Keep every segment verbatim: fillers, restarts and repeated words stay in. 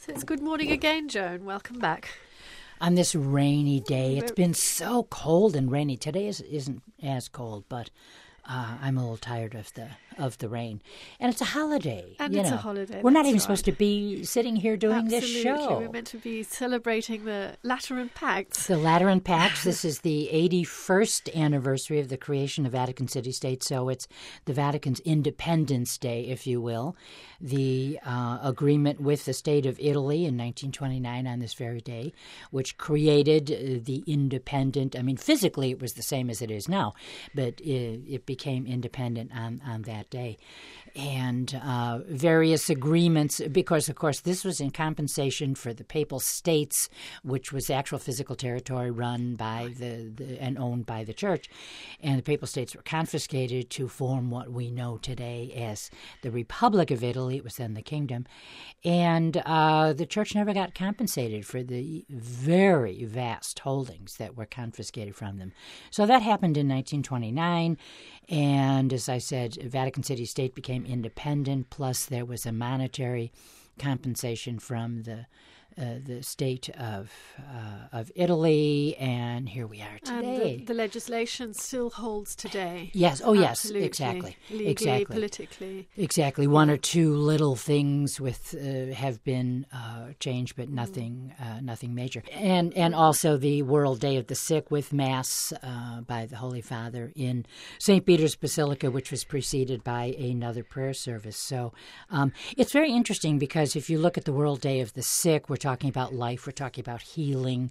So it's good morning again, Joan. Welcome back. On this rainy day, it's been so cold and rainy. Today is, isn't as cold, but uh, I'm a little tired of the of the rain. And it's a holiday. And you it's know. a holiday. We're not that's even right. supposed to be sitting here doing Absolutely. this show. We're meant to be celebrating the Lateran Pacts. The Lateran Pacts. This is the eighty-first anniversary of the creation of Vatican City State, so it's the Vatican's Independence Day, if you will. The uh, agreement with the state of Italy in nineteen twenty-nine on this very day, which created uh, the independent, I mean, physically it was the same as it is now, but it, it became independent on, on that day. And uh, various agreements, because, of course, this was in compensation for the Papal States, which was actual physical territory run by the, the and owned by the Church. And the Papal States were confiscated to form what we know today as the Republic of Italy. It was then the Kingdom. And uh, the Church never got compensated for the very vast holdings that were confiscated from them. So that happened in nineteen twenty-nine. And as I said, Vatican City State became independent, plus there was a monetary compensation from the uh, the state of uh, of Italy, and here we are today. And the, the legislation still holds today. Yes. Oh, yes. Absolutely. Exactly. Legally, exactly. politically. Exactly. One or two little things with uh, have been uh, changed, but nothing, uh, nothing major. And and also the World Day of the Sick with Mass uh, by the Holy Father in Saint Peter's Basilica, which was preceded by another prayer service. So um, it's very interesting because if you look at the World Day of the Sick, we're talking about life, we're talking about healing,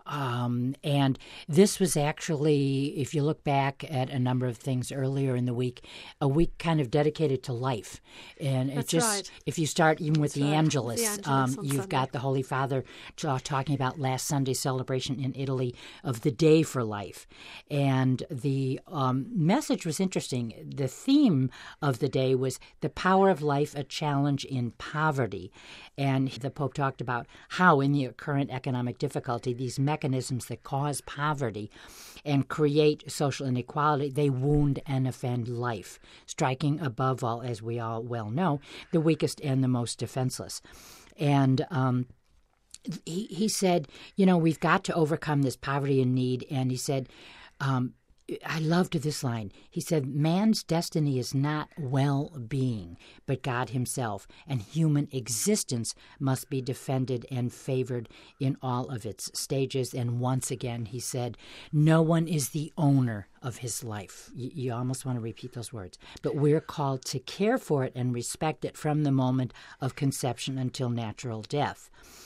um, and this was actually, if you look back at a number of things earlier in the week, a week kind of dedicated to life. And it That's just, right. if you start even with That's the right. Angelus, The Angelus um, on you've Sunday. got the Holy Father uh, talking about last Sunday's celebration in Italy of the Day for Life. And the um, message was interesting. The theme of the day was the power of life, a challenge in poverty. And the Pope talked about how in the current economic difficulty, these mechanisms that cause poverty and create social inequality, they wound and offend life, striking above all, as we all well know, the weakest and the most defenseless. And um, he, he said, you know, we've got to overcome this poverty and need. And he said, um, I loved this line. He said, man's destiny is not well-being, but God himself, and human existence must be defended and favored in all of its stages. And once again, he said, no one is the owner of his life. You, you almost want to repeat those words. But we're called to care for it and respect it from the moment of conception until natural death.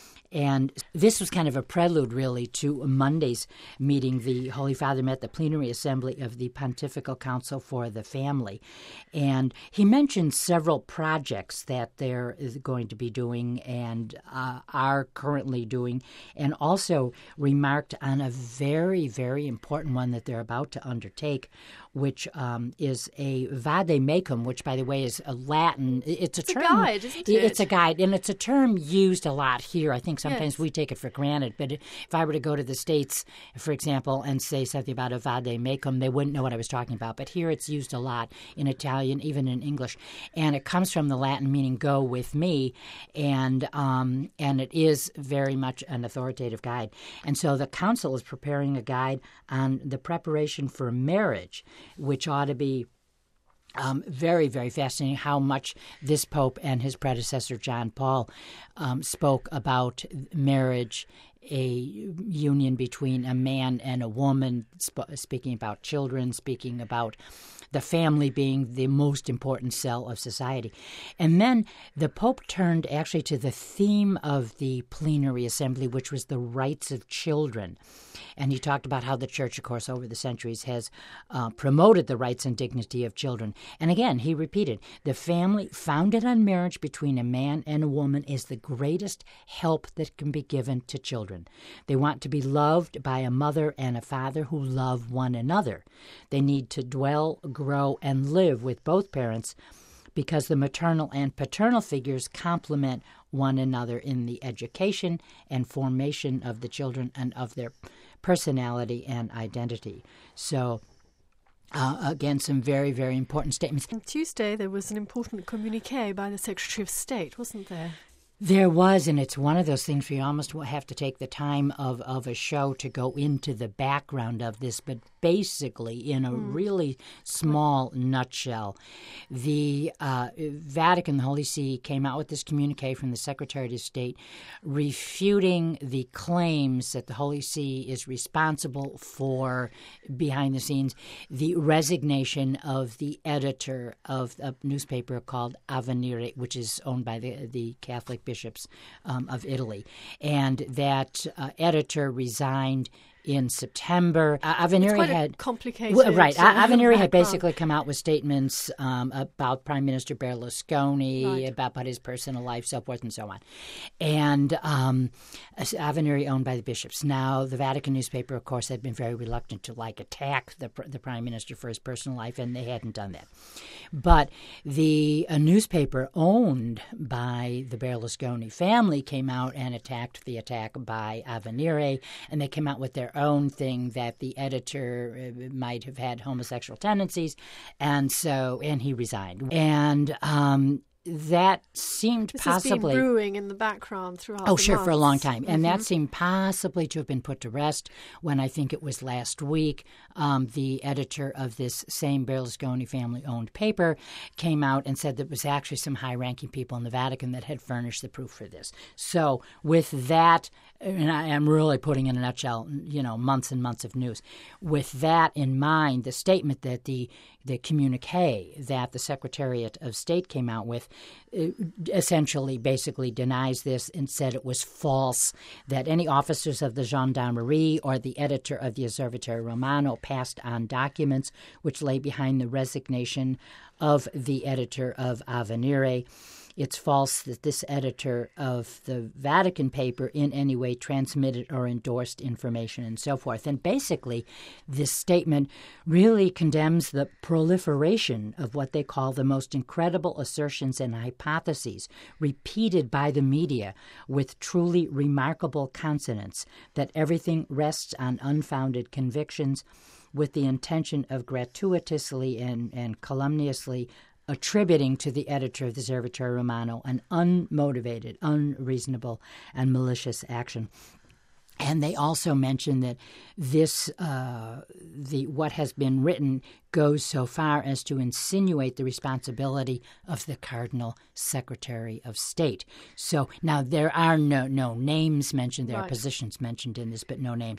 And this was kind of a prelude, really, to Monday's meeting. The Holy Father met the plenary assembly of the Pontifical Council for the Family. And he mentioned several projects that they're going to be doing and uh, are currently doing, and also remarked on a very, very important one that they're about to undertake, which um, is a vade mecum, which, by the way, is a Latin. It's a it's term. a guide, isn't it? It's a guide, and it's a term used a lot here. I think sometimes Yes. we take it for granted. But if I were to go to the States, for example, and say something about a vade mecum, they wouldn't know what I was talking about. But here it's used a lot in Italian, even in English. And it comes from the Latin meaning go with me, and um, and it is very much an authoritative guide. And so the council is preparing a guide on the preparation for marriage, which ought to be Um, very, very fascinating how much this Pope and his predecessor, John Paul, um, spoke about marriage, a union between a man and a woman, sp- speaking about children, speaking about the family being the most important cell of society. And then the Pope turned actually to the theme of the plenary assembly, which was the rights of children. And he talked about how the Church, of course, over the centuries has uh, promoted the rights and dignity of children. And again, he repeated, the family founded on marriage between a man and a woman is the greatest help that can be given to children. They want to be loved by a mother and a father who love one another. They need to dwell, grow, and live with both parents because the maternal and paternal figures complement one another in the education and formation of the children and of their personality and identity. So, uh, again, some very, very important statements. On Tuesday, there was an important communiqué by the Secretary of State, wasn't there? There was, and it's one of those things where you almost have to take the time of, of a show to go into the background of this, but basically, in a mm. really small nutshell, the uh, Vatican, the Holy See, came out with this communique from the Secretary of State refuting the claims that the Holy See is responsible for, behind the scenes, the resignation of the editor of a newspaper called Avvenire, which is owned by the, the Catholic bishops um, of Italy. And that uh, editor resigned in September. Uh, Avvenire had complicated. Well, right. Uh, Avvenire had basically come out with statements um, about Prime Minister Berlusconi, right. about, about his personal life, so forth and so on. And um, Avvenire owned by the bishops. Now, the Vatican newspaper, of course, had been very reluctant to like attack the the Prime Minister for his personal life, and they hadn't done that. But the a newspaper owned by the Berlusconi family came out and attacked the attack by Avvenire, and they came out with their own thing that the editor might have had homosexual tendencies, and so and he resigned. And um, that seemed this possibly has been brewing in the background throughout. Oh, the sure, months. for a long time, and mm-hmm. that seemed possibly to have been put to rest when I think it was last week. Um, the editor of this same Berlusconi family-owned paper came out and said that it was actually some high-ranking people in the Vatican that had furnished the proof for this. So, with that, and I am really putting in a nutshell, you know, months and months of news. With that in mind, the statement that the the communique that the Secretariat of State came out with essentially basically denies this and said it was false, that any officers of the Gendarmerie or the editor of the Osservatore Romano passed on documents which lay behind the resignation of the editor of Avvenire. It's false that this editor of the Vatican paper in any way transmitted or endorsed information and so forth. And basically, this statement really condemns the proliferation of what they call the most incredible assertions and hypotheses repeated by the media with truly remarkable consonance, that everything rests on unfounded convictions with the intention of gratuitously and, and calumniously attributing to the editor of the Osservatore Romano an unmotivated, unreasonable, and malicious action. And they also mention that this, uh, the what has been written goes so far as to insinuate the responsibility of the Cardinal Secretary of State. So now there are no no names mentioned. There right. are positions mentioned in this, but no names.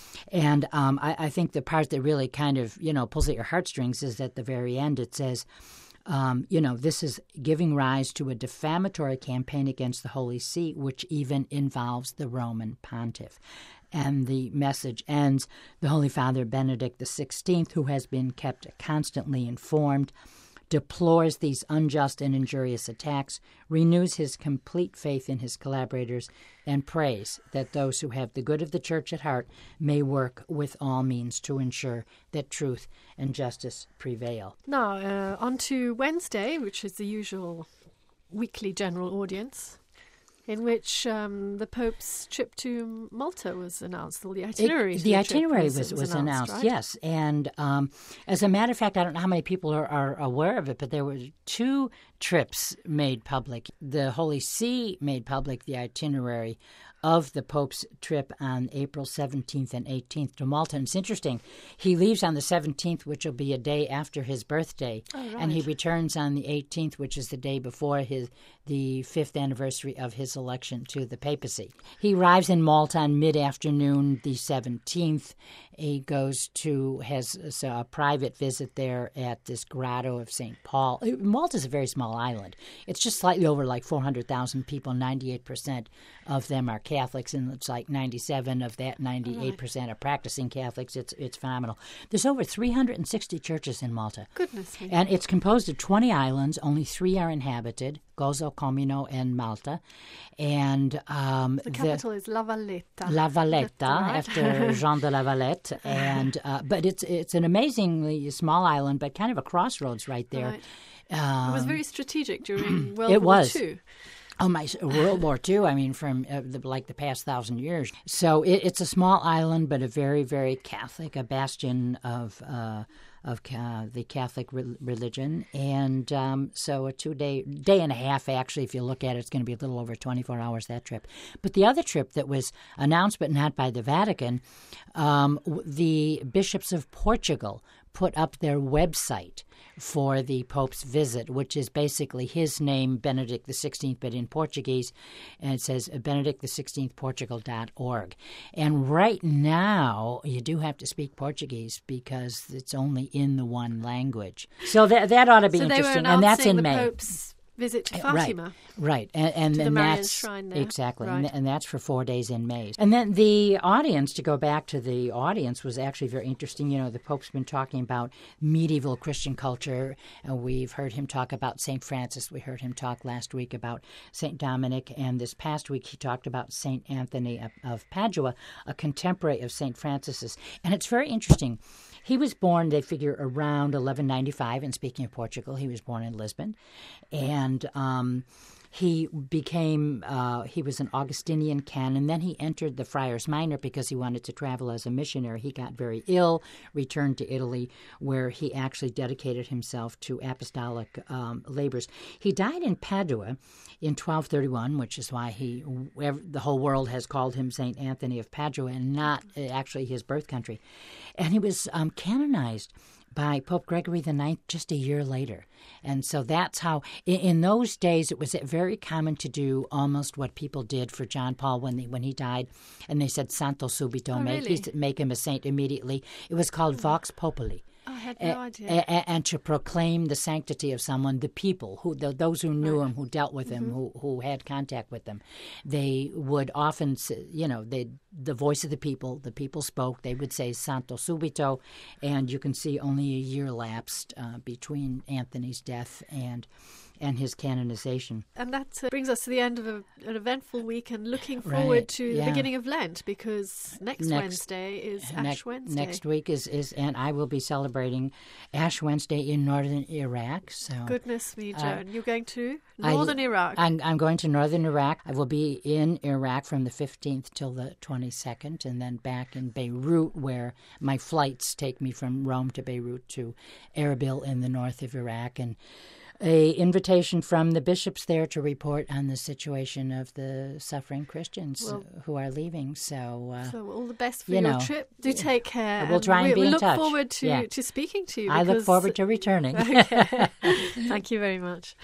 And um, I, I think the part that really kind of, you know, pulls at your heartstrings is at the very end. It says, Um, you know, this is giving rise to a defamatory campaign against the Holy See, which even involves the Roman pontiff. And the message ends, the Holy Father Benedict the sixteenth, who has been kept constantly informed, deplores these unjust and injurious attacks, renews his complete faith in his collaborators, and prays that those who have the good of the Church at heart may work with all means to ensure that truth and justice prevail. Now, uh, on to Wednesday, which is the usual weekly general audience, in which um, the Pope's trip to Malta was announced, or the itinerary. It, to the, the itinerary was, was, was, was announced, announced, right? yes. And um, as a matter of fact, I don't know how many people are, are aware of it, but there were two trips made public. The Holy See made public the itinerary of the Pope's trip on April seventeenth and eighteenth to Malta. And it's interesting. He leaves on the seventeenth, which will be a day after his birthday, oh, right. and he returns on the eighteenth, which is the day before his the fifth anniversary of his election to the papacy. He arrives in Malta on mid-afternoon, the seventeenth. He goes to, has a private visit there at this grotto of Saint Paul. Malta's a very small island. It's just slightly over like four hundred thousand people. ninety-eight percent of them are Catholics, and it's like ninety-seven of that, ninety-eight percent are practicing Catholics. It's it's phenomenal. There's over three hundred sixty churches in Malta. Goodness me. And it's composed of twenty islands. Only three are inhabited, Gozo, Comino, and Malta. And um, the capital the, is La Valletta. La Valletta, right. after Jean de la Valette. And uh, but it's it's an amazingly small island, but kind of a crossroads right there. Right. Um, it was very strategic during World it War was. Two. Oh, my, World War Two, I mean, from uh, the, like the past thousand years. So it, it's a small island, but a very, very Catholic, a bastion of uh, of uh, the Catholic re- religion. And um, so a two-day, day and a half, actually, if you look at it, it's going to be a little over twenty-four hours, that trip. But the other trip that was announced but not by the Vatican, um, the bishops of Portugal put up their website for the Pope's visit, which is basically his name, Benedict the sixteenth, but in Portuguese, and it says benedict the sixteenth portugal dot org. And right now, you do have to speak Portuguese because it's only in the one language. So that that ought to be so interesting, they were and that's in the May. Pope's visit to Fatima. Right, right. And, and, to the and Marian that's Shrine there. exactly, Right. and, and that's for four days in May. And then the audience, to go back to the audience, was actually very interesting. You know, the Pope's been talking about medieval Christian culture. Uh, we've heard him talk about Saint Francis. We heard him talk last week about Saint Dominic, and this past week he talked about Saint Anthony of, of Padua, a contemporary of Saint Francis's. And it's very interesting. He was born, they figure, around eleven ninety-five, and speaking of Portugal, he was born in Lisbon. And um, he became, uh, he was an Augustinian canon. Then he entered the Friars Minor because he wanted to travel as a missionary. He got very ill, returned to Italy, where he actually dedicated himself to apostolic um, labors. He died in Padua in twelve thirty-one, which is why he, the whole world has called him Saint Anthony of Padua, and not actually his birth country. And he was um, canonized by Pope Gregory the Ninth just a year later. And so that's how, in, in those days, it was very common to do almost what people did for John Paul when, they, when he died. And they said, Santo subito, Oh, make, really? make him a saint immediately. It was called Vox Populi. Oh, I had no A- idea. a- and to proclaim the sanctity of someone, the people, who the, those who knew him, who dealt with him, who who had contact with him, they would often, s- you know, they the voice of the people, the people spoke. They would say Santo subito, and you can see only a year lapsed uh, between Anthony's death and and his canonization. And that uh, brings us to the end of a, an eventful week and looking Right, forward to yeah. the beginning of Lent, because next, Next- Wednesday is Ash Next- Wednesday. Next week is, is, and I will be celebrating Ash Wednesday in northern Iraq. So Goodness me, Uh, Joan. You're going to I- northern Iraq. I'm, I'm going to northern Iraq. I will be in Iraq from the fifteenth till the twenty-second, and then back in Beirut, where my flights take me from Rome to Beirut to Erbil in the north of Iraq. And a invitation from the bishops there to report on the situation of the suffering Christians Well- who are leaving. So, uh, So all the best for you your know, trip. Do take care. we'll try and we, be we in look touch. forward to, Yeah. to speaking to you. I look because- forward to returning. Okay. Thank you very much.